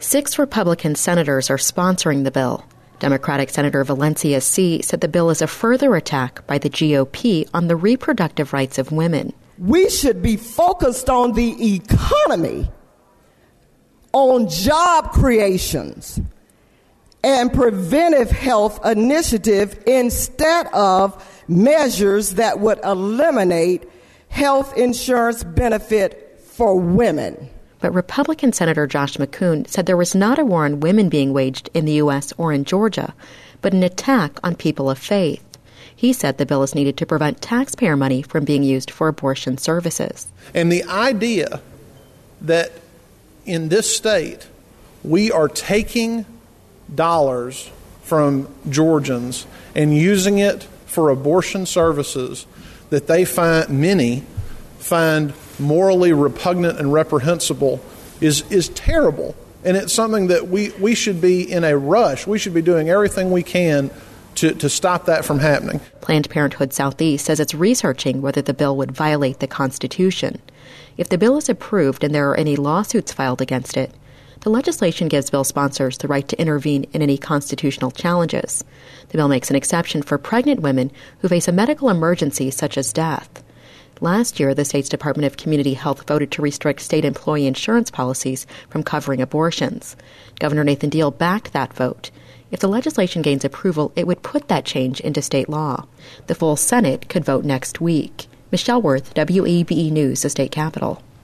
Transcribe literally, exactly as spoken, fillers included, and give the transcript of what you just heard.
Six Republican senators are sponsoring the bill. Democratic Senator Valencia C. said the bill is a further attack by the G O P on the reproductive rights of women. We should be focused on the economy, on job creations, and preventive health initiative instead of measures that would eliminate health insurance benefit for women. But Republican Senator Josh McKoon said there was not a war on women being waged in the U S or in Georgia, but an attack on people of faith. He said the bill is needed to prevent taxpayer money from being used for abortion services. And the idea that in this state we are taking dollars from Georgians and using it for abortion services that they find, many find morally repugnant and reprehensible is is terrible. And it's something that we, we should be in a rush. We should be doing everything we can to, to stop that from happening. Planned Parenthood Southeast says it's researching whether the bill would violate the Constitution. If the bill is approved and there are any lawsuits filed against it, the legislation gives bill sponsors the right to intervene in any constitutional challenges. The bill makes an exception for pregnant women who face a medical emergency such as death. Last year, the state's Department of Community Health voted to restrict state employee insurance policies from covering abortions. Governor Nathan Deal backed that vote. If the legislation gains approval, it would put that change into state law. The full Senate could vote next week. Michelle Worth, W A B E News, the state capitol.